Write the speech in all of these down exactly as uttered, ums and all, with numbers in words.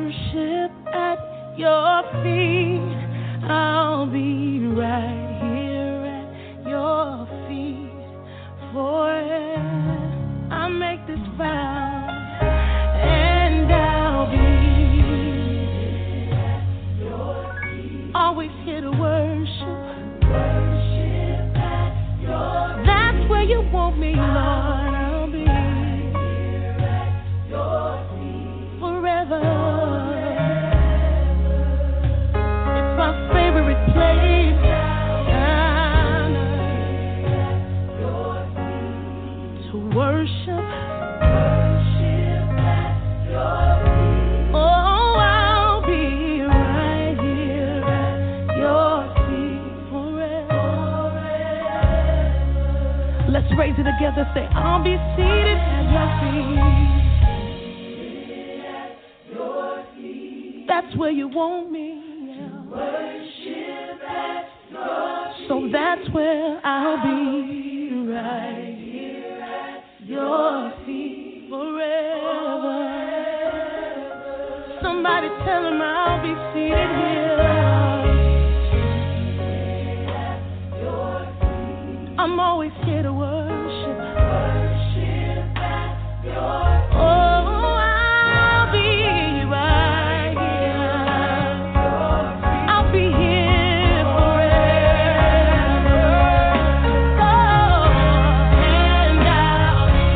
worship at your feet. I'll be right here at your feet forever. I make this vow, and I'll be at your feet. Always here to worship. Worship at your feet. That's where you want me, Lord. I'll be here at your feet forever. It's my favorite place. To worship. Worship at your feet. Oh, I'll be right here at your feet forever. Let's raise it together. Say, I'll be seated at your feet. That's where you want me. Worship at your feet. So that's where I'll be right here at your feet forever. Somebody tell him I'll be seated here. I'm always here to worship. Worship at your feet. Oh, I'll be right here. I'll be here forever. Oh, and I'll be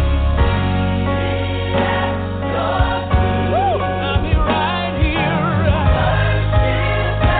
at your feet. I'll be right here. Worship at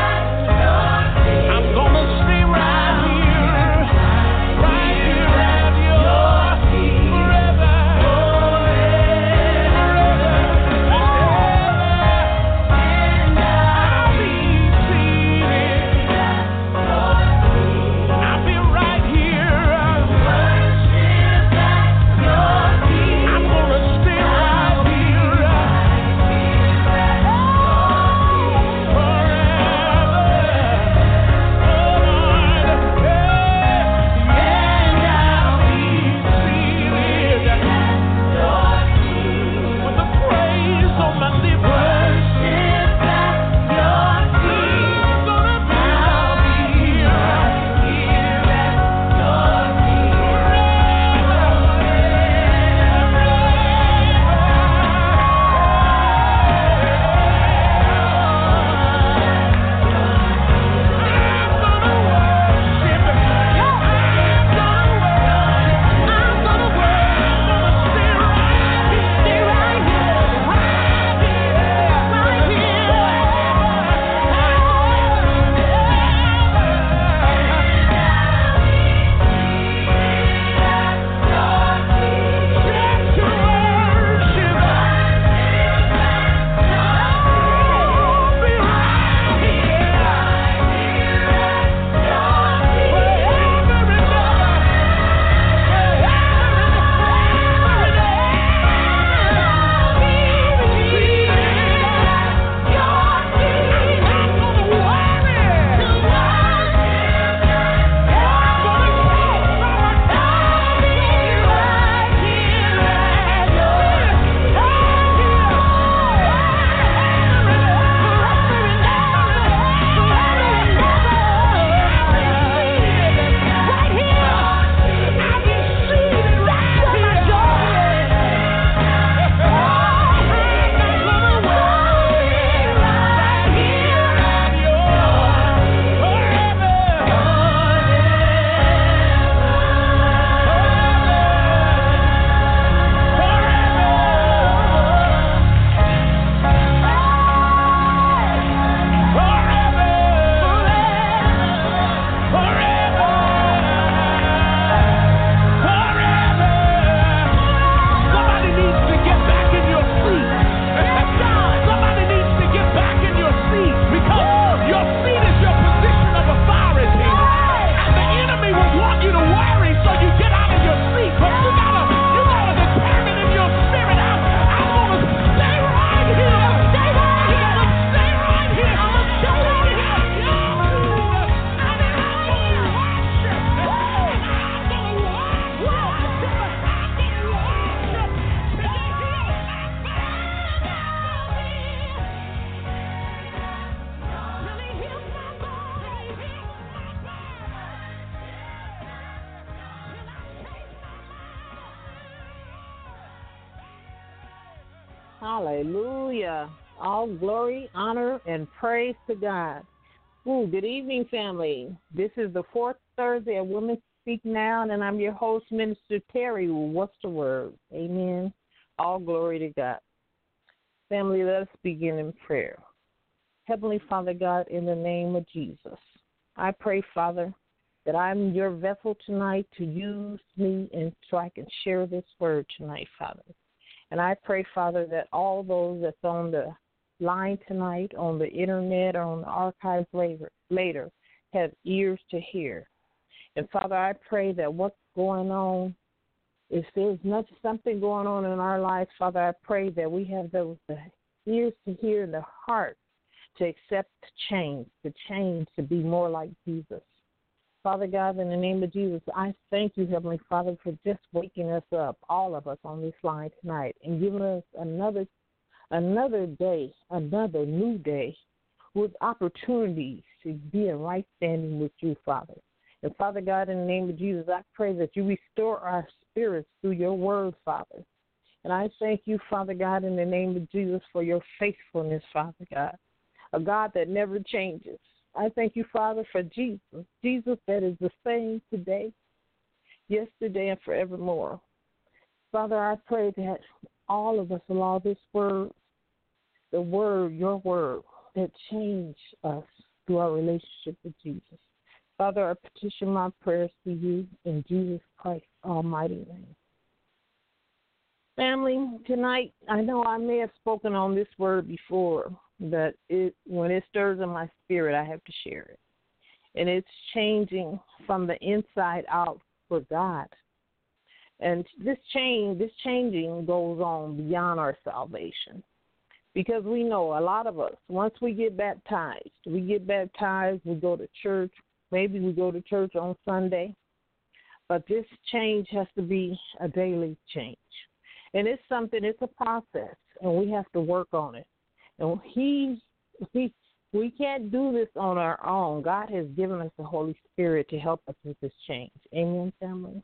Hallelujah. All glory, honor, and praise to God. Ooh, good evening, family. This is the fourth Thursday of Women Speak Now, and I'm your host, Minister Terry. What's the word? Amen. All glory to God. Family, let us begin in prayer. Heavenly Father God, in the name of Jesus, I pray, Father, that I'm your vessel tonight to use me and so I can share this word tonight, Father. And I pray, Father, that all those that's on the line tonight, on the internet, or on the archives later, later have ears to hear. And, Father, I pray that what's going on, if there's not something going on in our lives, Father, I pray that we have those the ears to hear and the heart to accept change, to change, to be more like Jesus. Father God, in the name of Jesus, I thank you, Heavenly Father, for just waking us up, all of us on this line tonight, and giving us another another day, another new day with opportunities to be in right standing with you, Father. And Father God, in the name of Jesus, I pray that you restore our spirits through your word, Father. And I thank you, Father God, in the name of Jesus, for your faithfulness, Father God, a God that never changes. I thank you, Father, for Jesus, Jesus that is the same today, yesterday, and forevermore. Father, I pray that all of us allow this word, the word, your word, that change us through our relationship with Jesus. Father, I petition my prayers to you in Jesus Christ's almighty name. Family, tonight, I know I may have spoken on this word before, but it, when it stirs in my spirit, I have to share it. And it's changing from the inside out for God. And this change, this changing goes on beyond our salvation. Because we know a lot of us, once we get baptized, we get baptized, we go to church, maybe we go to church on Sunday, but this change has to be a daily change. And it's something, it's a process, and we have to work on it. And he, he, we can't do this on our own. God has given us the Holy Spirit to help us with this change. Amen, family?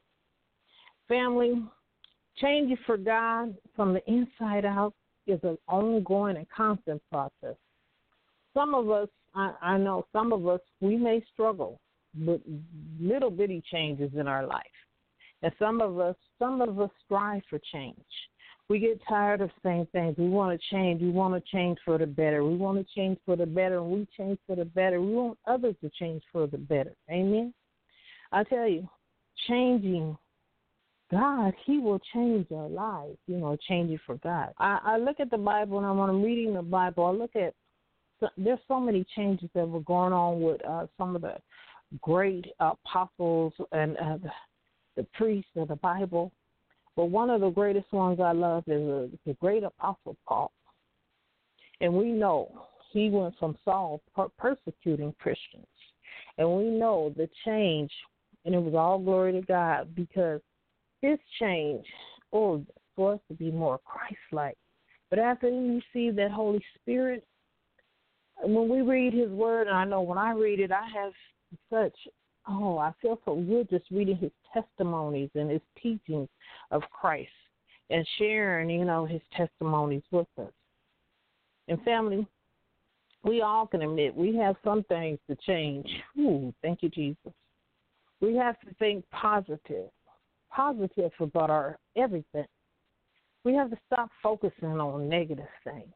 Family, changing for God from the inside out is an ongoing and constant process. Some of us, I, I know some of us, we may struggle with little bitty changes in our life. And some of us, some of us strive for change. We get tired of saying things. We want to change. We want to change for the better. We want to change for the better, and we change for the better. We want others to change for the better. Amen? I tell you, changing God, he will change our lives, you know, change it for God. I, I look at the Bible, and when I'm reading the Bible, I look at, there's so many changes that were going on with uh, some of the great apostles and uh, the, the priests of the Bible. But one of the greatest ones I love is uh, the great apostle Paul. And we know he went from Saul per- persecuting Christians. And we know the change, and it was all glory to God, because his change, oh, for us to be more Christ-like. But after we receive that Holy Spirit, when we read his word, and I know when I read it, I have such, oh, I feel so good just reading his testimonies and his teachings of Christ and sharing, you know, his testimonies with us. And family, we all can admit we have some things to change. Ooh, thank you, Jesus. We have to think positive, positive about our everything. We have to stop focusing on negative things,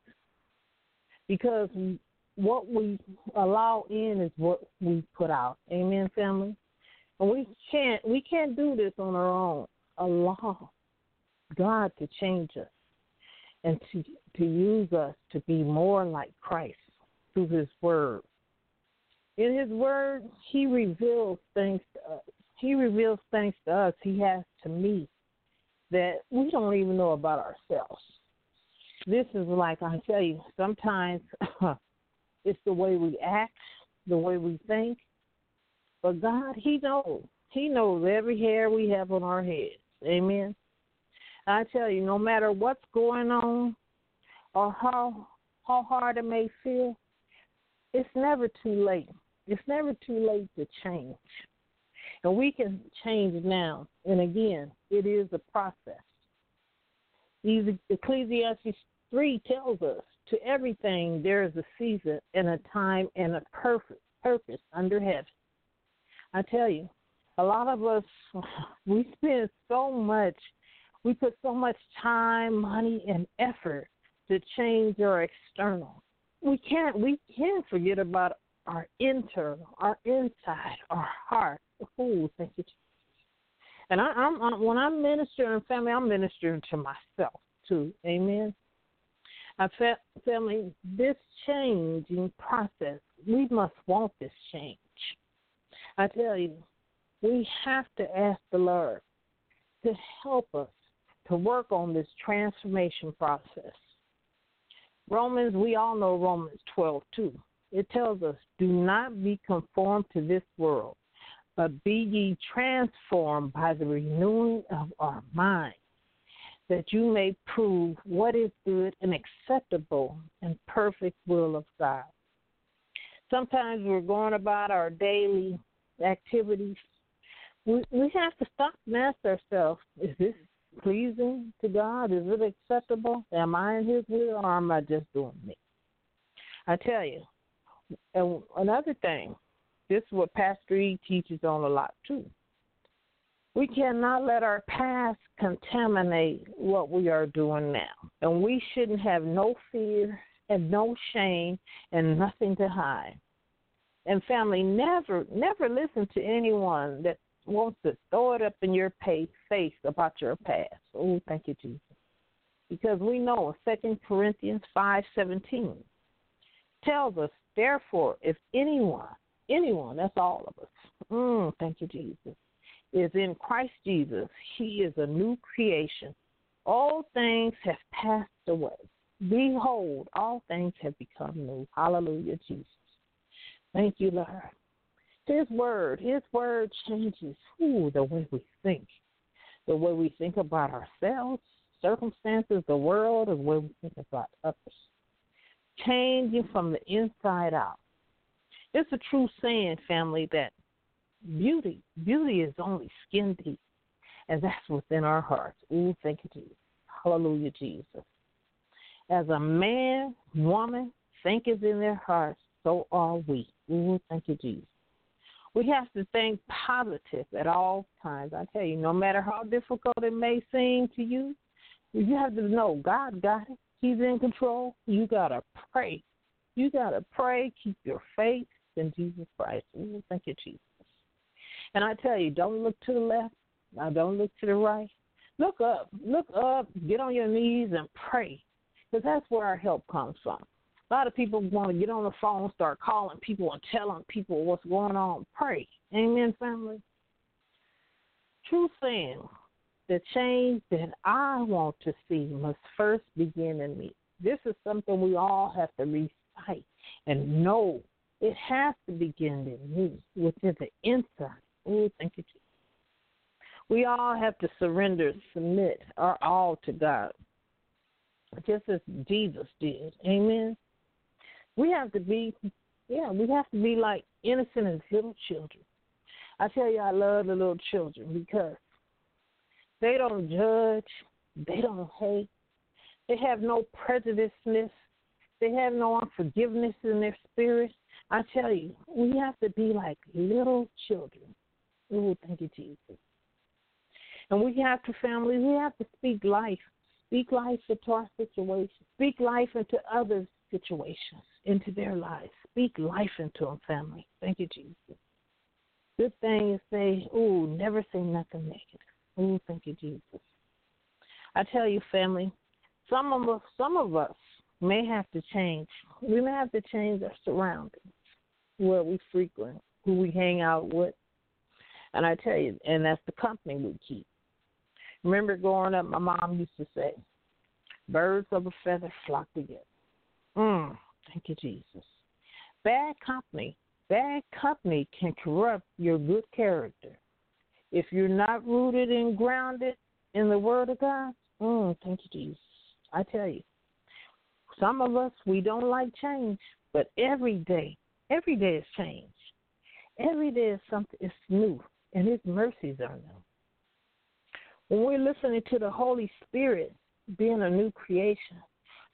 because what we allow in is what we put out. Amen, family? And we can't we can't do this on our own. Allow God to change us and to to use us to be more like Christ through his word. In his word, he reveals things to us. He reveals things to us he has to me that we don't even know about ourselves. This is like, I tell you, sometimes it's the way we act, the way we think. But God, he knows. He knows every hair we have on our heads. Amen. I tell you, no matter what's going on or how how hard it may feel, it's never too late. It's never too late to change. And we can change now. And again, it is a process. Ecclesiastes three tells us, to everything there is a season and a time and a perfect purpose under heaven. I tell you, a lot of us, we spend so much, we put so much time, money, and effort to change our external. We can't, we can't forget about our internal, our inside, our heart. Oh, thank you, Jesus. And I, I'm, I'm, when I'm ministering, family, I'm ministering to myself too. Amen. I felt, family, this changing process, we must want this change. I tell you, we have to ask the Lord to help us to work on this transformation process. Romans, we all know Romans twelve two. It tells us, do not be conformed to this world, but be ye transformed by the renewing of our mind, that you may prove what is good and acceptable and perfect will of God. Sometimes we're going about our daily activities. We, we have to stop and ask ourselves, is this pleasing to God? Is it acceptable? Am I in his will, or am I just doing me? I tell you, and another thing, this is what Pastor E teaches on a lot too. We cannot let our past contaminate what we are doing now. And we shouldn't have no fear and no shame and nothing to hide. And family, never, never listen to anyone that wants to throw it up in your face about your past. Oh, thank you, Jesus. Because we know Second Corinthians five seventeen tells us, therefore, if anyone, anyone, that's all of us, mm, thank you, Jesus, is in Christ Jesus, he is a new creation. All things have passed away. Behold, all things have become new. Hallelujah, Jesus. Thank you, Lord. His word, his word changes ooh, the way we think, the way we think about ourselves, circumstances, the world, the way we think about others. Changing from the inside out. It's a true saying, family, that beauty, beauty is only skin deep, and that's within our hearts. Ooh, thank you, Jesus. Hallelujah, Jesus. As a man, woman, thinketh in their hearts, so are we. Ooh, thank you, Jesus. We have to think positive at all times. I tell you, no matter how difficult it may seem to you, you have to know God got it. He's in control. You got to pray. You got to pray. Keep your faith in Jesus Christ. Ooh, thank you, Jesus. And I tell you, don't look to the left. Now, don't look to the right. Look up. Look up. Get on your knees and pray, because that's where our help comes from. A lot of people want to get on the phone, start calling people and telling people what's going on. Pray. Amen, family? True saying, the change that I want to see must first begin in me. This is something we all have to recite and know. It has to begin in me, within the inside. Oh, thank you, Jesus. We all have to surrender, submit our all to God, just as Jesus did. Amen. We have to be, yeah, we have to be like innocent as little children. I tell you, I love the little children because they don't judge, they don't hate, they have no prejudiceness, they have no unforgiveness in their spirit. I tell you, we have to be like little children. Oh, thank you, Jesus. And we have to, family, we have to speak life. Speak life into our situation. Speak life into others' situations, into their lives. Speak life into them, family. Thank you, Jesus. Good thing is say, oh, never say nothing negative. Oh, thank you, Jesus. I tell you, family, some of us, some of us may have to change. We may have to change our surroundings, where we frequent, who we hang out with. And I tell you, and that's the company we keep. Remember growing up, my mom used to say, birds of a feather flock together. Mm, thank you, Jesus. Bad company, bad company can corrupt your good character. If you're not rooted and grounded in the Word of God, mm, thank you, Jesus. I tell you, some of us, we don't like change, but every day, every day is change. Every day is something is new, and His mercies are new. When we're listening to the Holy Spirit being a new creation,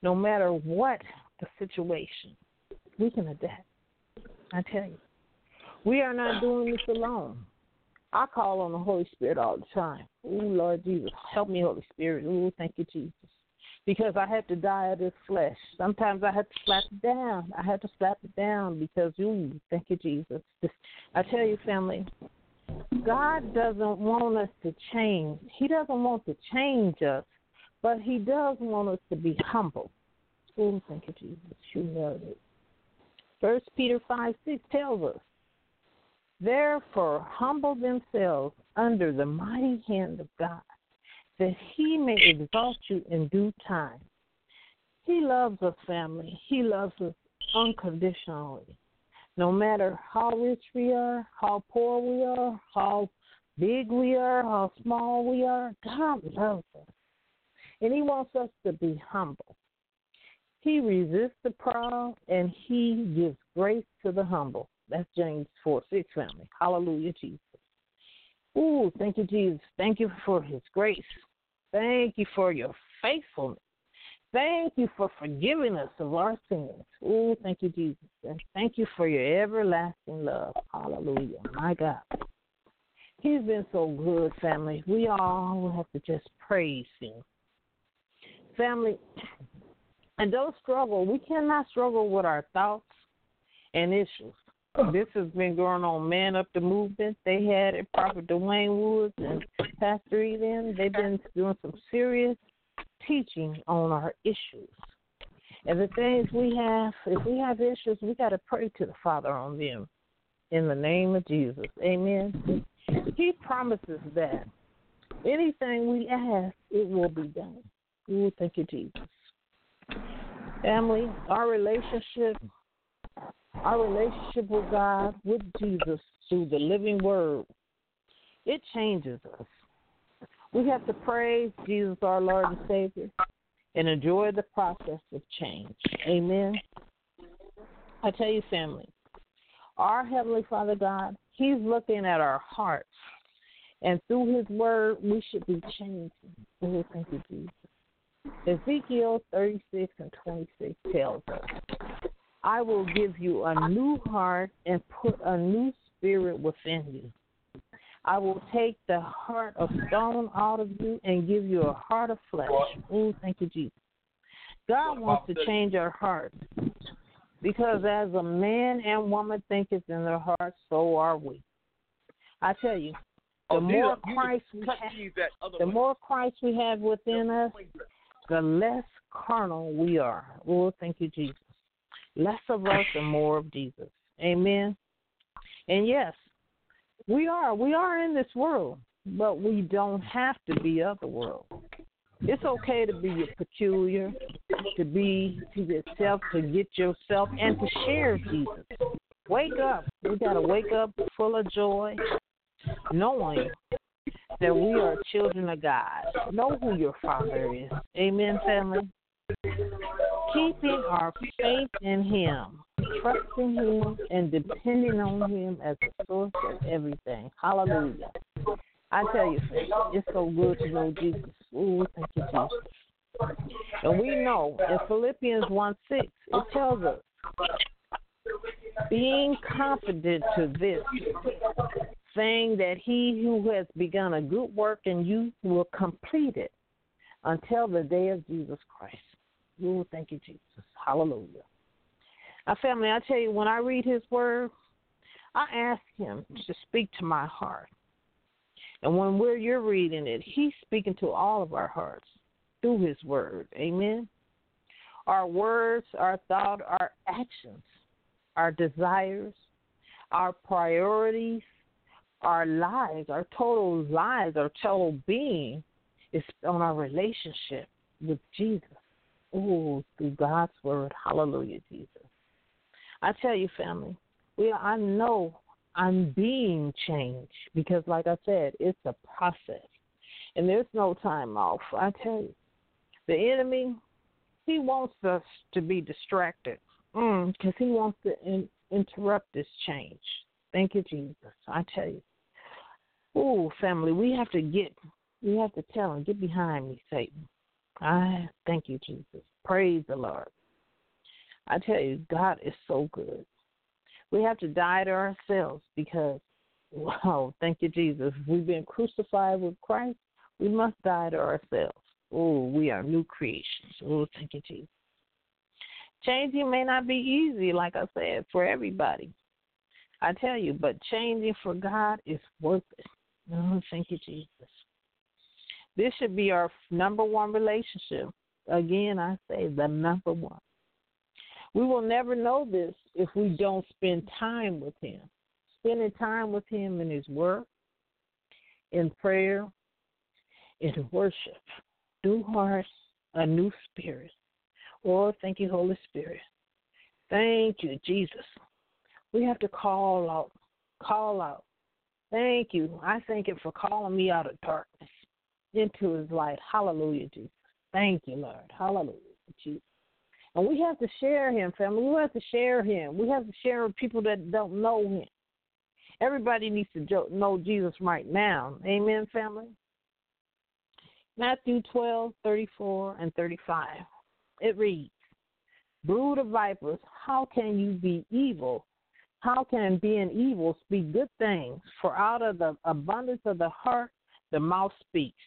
No matter what the situation, we can adapt. I tell you, we are not doing this alone. I call on the Holy Spirit all the time. Oh, Lord Jesus, help me, Holy Spirit. Oh, thank you, Jesus. Because I have to die of this flesh. Sometimes I have to slap it down. I have to slap it down because, ooh, thank you, Jesus. Just, I tell you, family, God doesn't want us to change. He doesn't want to change us, but he does want us to be humble. Oh, thank you, Jesus. You know it. First Peter five six tells us, therefore humble themselves under the mighty hand of God, that he may exalt you in due time. He loves us, family. He loves us unconditionally. No matter how rich we are, how poor we are, how big we are, how small we are, God loves us. And he wants us to be humble. He resists the proud, and he gives grace to the humble. That's James four six, family. Hallelujah, Jesus. Ooh, thank you, Jesus. Thank you for his grace. Thank you for your faithfulness. Thank you for forgiving us of our sins. Ooh, thank you, Jesus. And thank you for your everlasting love. Hallelujah. My God. He's been so good, family. We all have to just praise him. Family, and don't struggle. We cannot struggle with our thoughts and issues. This has been going on, Man Up the Movement. They had it, Prophet Dwayne Woods and Pastor Eden. They've been doing some serious teaching on our issues. And the things we have, if we have issues, we got to pray to the Father on them in the name of Jesus. Amen. He promises that anything we ask, it will be done. Ooh, thank you, Jesus. Family, our relationship Our relationship with God, with Jesus, through the living word, it changes us. We have to praise Jesus, our Lord and Savior, and enjoy the process of change. Amen. I tell you, family, our Heavenly Father God, he's looking at our hearts, and through his word, we should be changing. Oh, thank you, Jesus. Ezekiel thirty-six and twenty-six tells us, I will give you a new heart and put a new spirit within you. I will take the heart of stone out of you and give you a heart of flesh. Oh, thank you, Jesus. God wants to change our hearts because as a man and woman thinketh in their hearts, so are we. I tell you, the more Christ we have, the more Christ we have within us, the less carnal we are. Oh, thank you, Jesus. Less of us and more of Jesus. Amen. And yes, we are. We are in this world, but we don't have to be of the world. It's okay to be peculiar, to be to yourself, to get yourself, and to share Jesus. Wake up. We got to wake up full of joy, knowing that we are children of God. Know who your Father is. Amen, family. Keeping our faith in him, trusting him, and depending on him as the source of everything. Hallelujah. I tell you, friends, it's so good to know Jesus. Ooh, thank you, Jesus. And we know in Philippians one six, it tells us, being confident to this, saying that he who has begun a good work in you will complete it until the day of Jesus Christ. Oh, thank you, Jesus. Hallelujah. Our family, I tell you, when I read his word, I ask him to speak to my heart. And when we're you're reading it, he's speaking to all of our hearts through his word. Amen. Our words, our thought, our actions, our desires, our priorities, our lives, our total lives, our total being is on our relationship with Jesus. Oh, through God's word. Hallelujah, Jesus. I tell you, family, we I know I'm being changed because, like I said, it's a process. And there's no time off. I tell you, the enemy, he wants us to be distracted because mm, he wants to in, interrupt this change. Thank you, Jesus. I tell you. Oh, family, we have to get, we have to tell him, get behind me, Satan. I thank you, Jesus. Praise the Lord. I tell you, God is so good. We have to die to ourselves because, wow, thank you, Jesus. We've been crucified with Christ. We must die to ourselves. Oh, we are new creations. Oh, thank you, Jesus. Changing may not be easy, like I said, for everybody. I tell you, but changing for God is worth it. Oh, thank you, Jesus. This should be our number one relationship. Again, I say the number one. We will never know this if we don't spend time with him. Spending time with him in his word, in prayer, in worship. New heart, a new spirit. Oh, thank you, Holy Spirit. Thank you, Jesus. We have to call out, call out. Thank you. I thank him for calling me out of darkness into his light. Hallelujah, Jesus. Thank you, Lord. Hallelujah, Jesus. And we have to share him, family. We have to share him. We have to share with people that don't know him. Everybody needs to know Jesus right now. Amen, family? Matthew twelve, thirty-four and thirty-five. It reads, brood of vipers, how can you be evil? How can being evil speak good things? For out of the abundance of the heart, the mouth speaks.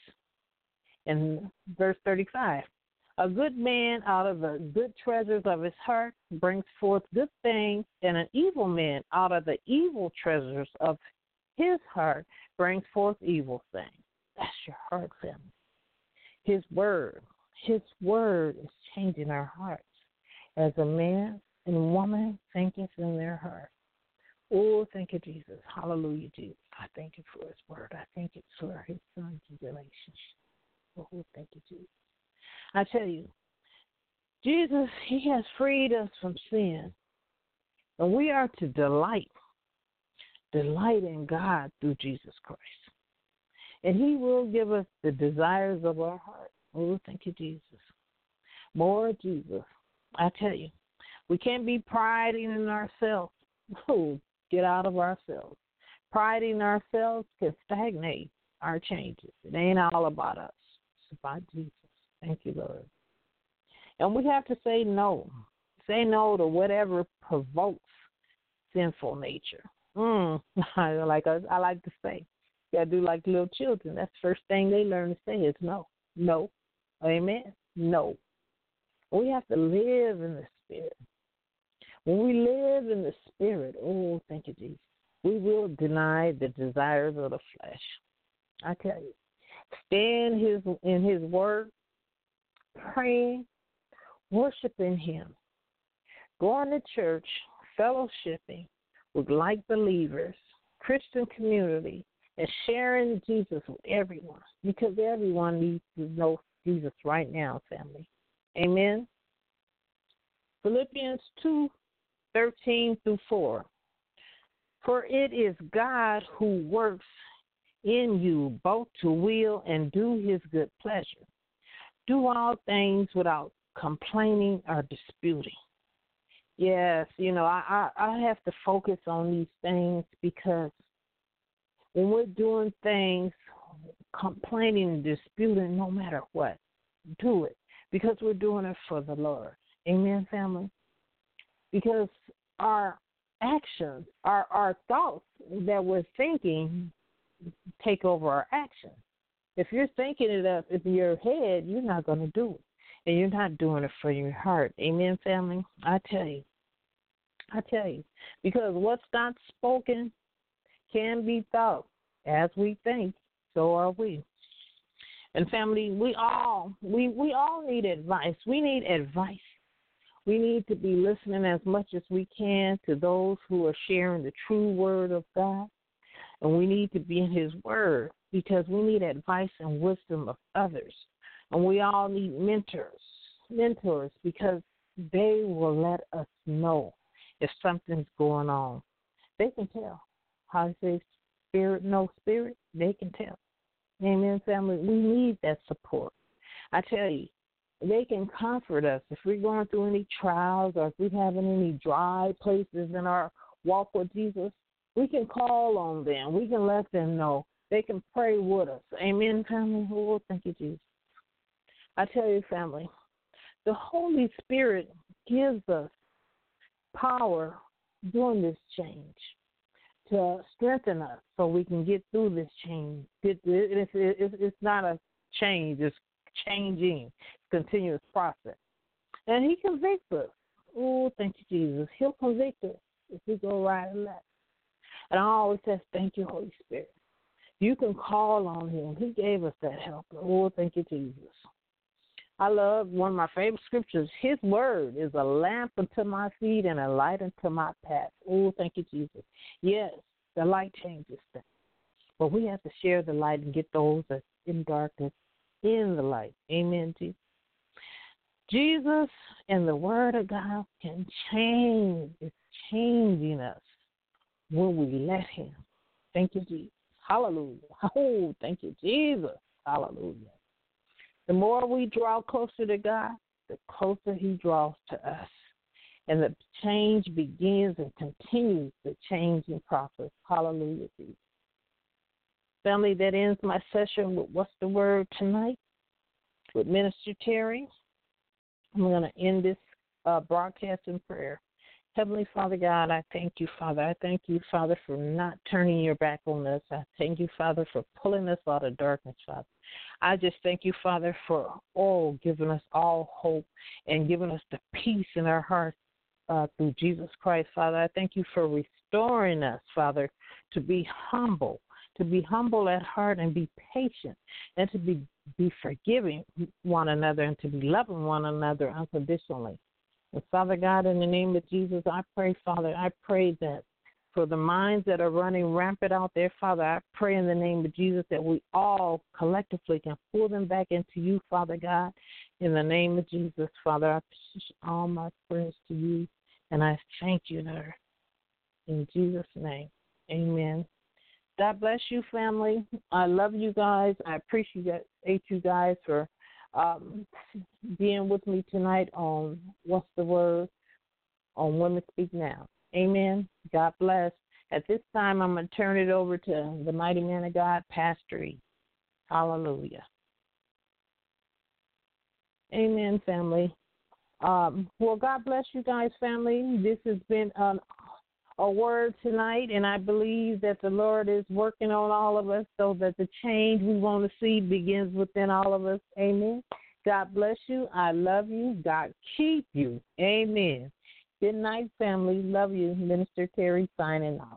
In verse thirty-five, a good man out of the good treasures of his heart brings forth good things, and an evil man out of the evil treasures of his heart brings forth evil things. That's your heart, family. His word, his word is changing our hearts. As a man and woman thinketh in their heart. Oh, thank you, Jesus. Hallelujah, Jesus. I thank you for his word. I thank you for his son's relationship. Oh, thank you, Jesus. I tell you, Jesus, he has freed us from sin. And we are to delight, delight in God through Jesus Christ. And he will give us the desires of our heart. Oh, thank you, Jesus. More Jesus. I tell you, we can't be priding in ourselves. Oh, get out of ourselves. Priding in ourselves can stagnate our changes. It ain't all about us. It's about Jesus. Thank you, Lord. And we have to say no. Say no to whatever provokes sinful nature. Mm, like I, I like to say, you got to do like little children. That's the first thing they learn to say is no. No. Amen. No. We have to live in the Spirit. When we live in the Spirit, oh, thank you, Jesus, we will deny the desires of the flesh. I tell you, stay in his, in his word, praying, worshiping him, going to church, fellowshipping with like believers, Christian community, and sharing Jesus with everyone, because everyone needs to know Jesus right now, family. Amen. Philippians two, thirteen through four. For it is God who works in you both to will and do his good pleasure. Do all things without complaining or disputing. Yes, you know, I, I, I have to focus on these things because when we're doing things, complaining and disputing, no matter what, do it because we're doing it for the Lord. Amen, family? Because our actions, our, our thoughts that we're thinking take over our actions. If you're thinking it up in your head, you're not going to do it. And you're not doing it for your heart. Amen, family? I tell you. I tell you. Because what's not spoken can be thought. As we think, so are we. And family, we all we, we all need advice. We need advice. We need to be listening as much as we can to those who are sharing the true word of God. And we need to be in his word because we need advice and wisdom of others. And we all need mentors, mentors because they will let us know if something's going on. They can tell. How to say spirit, no spirit, they can tell. Amen, family. We need that support. I tell you, they can comfort us if we're going through any trials or if we're having any dry places in our walk with Jesus. We can call on them. We can let them know. They can pray with us. Amen, family. Oh, thank you, Jesus. I tell you, family, The Holy Spirit gives us power during this change to strengthen us so we can get through this change. It, it, it, it, it's not a change, it's changing, it's a continuous process. And he convicts us. Oh, thank you, Jesus. He'll convict us if we go right and left. And I always say, thank you, Holy Spirit. You can call on him. He gave us that help. Oh, thank you, Jesus. I love one of my favorite scriptures. His word is a lamp unto my feet and a light unto my path. Oh, thank you, Jesus. Yes, the light changes things. But we have to share the light and get those that's in darkness in the light. Amen, Jesus. Jesus and the word of God can change. It's changing us when we let him. Thank you, Jesus. Hallelujah. Oh, thank you, Jesus. Hallelujah. The more we draw closer to God, the closer he draws to us. And the change begins and continues the changing process. Hallelujah, Jesus. Family, that ends my session with What's the Word tonight with Minister Terry. I'm going to end this uh, broadcast in prayer. Heavenly Father God, I thank you, Father. I thank you, Father, for not turning your back on us. I thank you, Father, for pulling us out of darkness, Father. I just thank you, Father, for all giving us all hope and giving us the peace in our hearts uh, through Jesus Christ, Father. I thank you for restoring us, Father, to be humble, to be humble at heart and be patient, and to be, be forgiving one another and to be loving one another unconditionally. And Father God, in the name of Jesus, I pray, Father, I pray that for the minds that are running rampant out there, Father, I pray in the name of Jesus that we all collectively can pull them back into you, Father God. In the name of Jesus, Father, I petition all my prayers to you, and I thank you, Lord. In Jesus' name, amen. God bless you, family. I love you guys. I appreciate you guys for um, being with me tonight on What's the Word on Women Speak Now. Amen. God bless. At this time, I'm going to turn it over to the mighty man of God, Pastor E. Hallelujah. Amen, family. Um, well, God bless you guys, family. This has been um, a word tonight, and I believe that the Lord is working on all of us so that the change we want to see begins within all of us. Amen. God bless you. I love you. God keep you. Amen. Good night, family. Love you. Minister Terry signing off.